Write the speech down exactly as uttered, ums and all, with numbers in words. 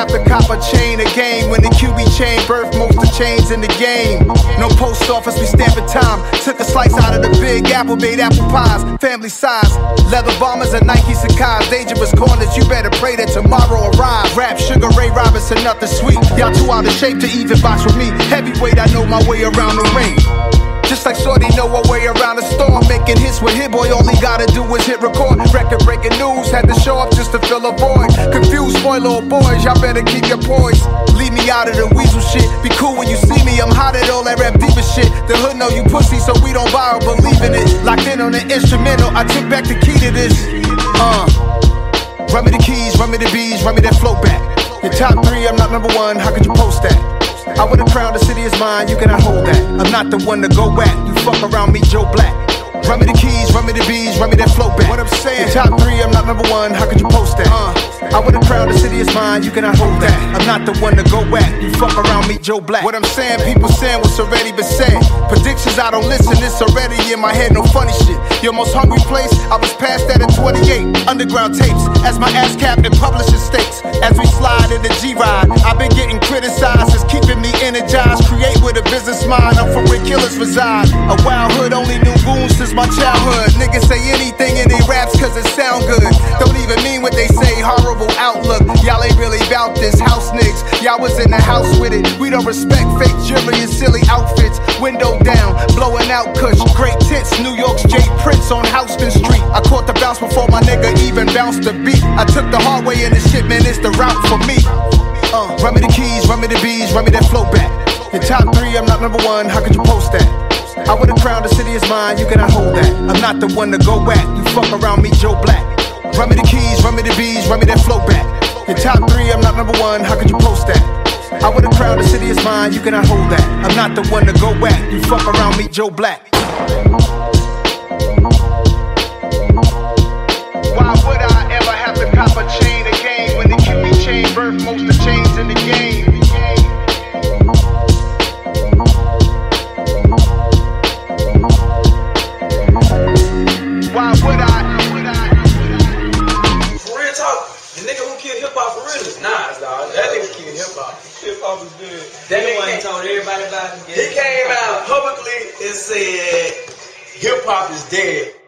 have to cop a chain of game when the Q B chain birthed most of chains in the game. No post office, we stamping time. Took a slice out of the big apple, made apple pies, family size. Leather bombers and Nike Sacai's, dangerous corners, you better pray that tomorrow arrives. Rap, Sugar Ray Robinson, nothing sweet. Y'all too out of shape to even box with me. Heavyweight, I know my way around the ring. Just like Shorty know her way around the storm. Making hits with Hit Boy, all he gotta do is hit record. Record breaking news, had to show up just to fill a void. Confused boy, little boys, y'all better keep your poise. Leave me out of the weasel shit. Be cool when you see me, I'm hot at all that rap diva shit. The hood know you pussy, so we don't borrow, believe in it. Locked in on the instrumental, I took back the key to this. Uh, run me the keys, run me the bees, run me that flow back. Your top three, I'm not number one, how could you post that? I would've crowned the city is mine, you cannot hold that. I'm not the one to go at, you fuck around me, Joe Black. Run me the keys, run me the bees, run me that flow back. What I'm saying, your top three, I'm not number one, how could you post that? Uh, I would've crowned the city is mine, you cannot hold that. I'm not the one to go at, you fuck around me, Joe Black. What I'm saying, people saying what's already been said. Predictions, I don't listen, it's already in my head, no funny shit. Your most hungry place, I was past that in twenty-eight. Underground tapes, as my ass cap in publishing states. As we slide in the G-Ride, I've been getting criticized, it's keeping me energized. Create with a business mind, I'm from where killers reside. A wild hood, only knew goons since my childhood. Niggas say anything in they raps cause it sound good. Don't even mean what they say, horrible outlook. Y'all ain't really bout this house niggas. Y'all was in the house with it. We don't respect fake jewelry and silly outfits. Window down, blowing out kush. Great tits, New York's Jay Prince on Houston Street. I caught the bounce before my nigga even bounced the beat. I took the hard way in the shit, man, it's the route for me. Uh, run me the keys, run me the bees, run me that flow back. Your top three, I'm not number one, how could you post that? I would've crowned the city is mine, you cannot hold that. I'm not the one to go at, you fuck around me, Joe Black. Run me the keys, run me the bees, run me that flow back. Your top three, I'm not number one, how could you post that? I would've crowned the city is mine, you cannot hold that. I'm not the one to go at, you fuck around me, Joe Black. Why would I ever have to cop a chain of game when the Q B chain birthed most of chains in the game? Why would I? For real talk, the nigga who killed hip hop for real? Nah, dog. That nigga killed hip hop. Hip hop is good. That nigga ain't told everybody about it. He came out publicly and said hip hop is dead.